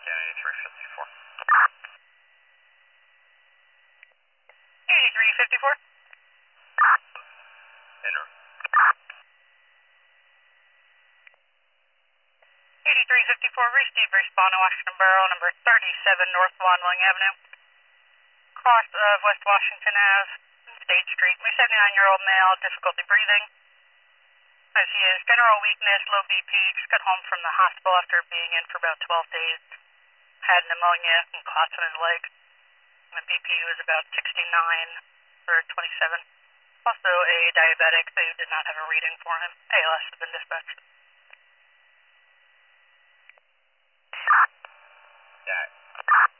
8354. 8354. Enter. 8354, receive respond to Washington Borough, number 37 North Wanling Avenue. Cross of West Washington Ave, State Street. My 79-year-old male, difficulty breathing. As he is general weakness, low BP, just got home from the hospital after being in for about 12 days. Had pneumonia and clots in his leg. The BP was about 69 or 27. Also a diabetic, they did not have a reading for him. ALS has been dispatched. Yeah.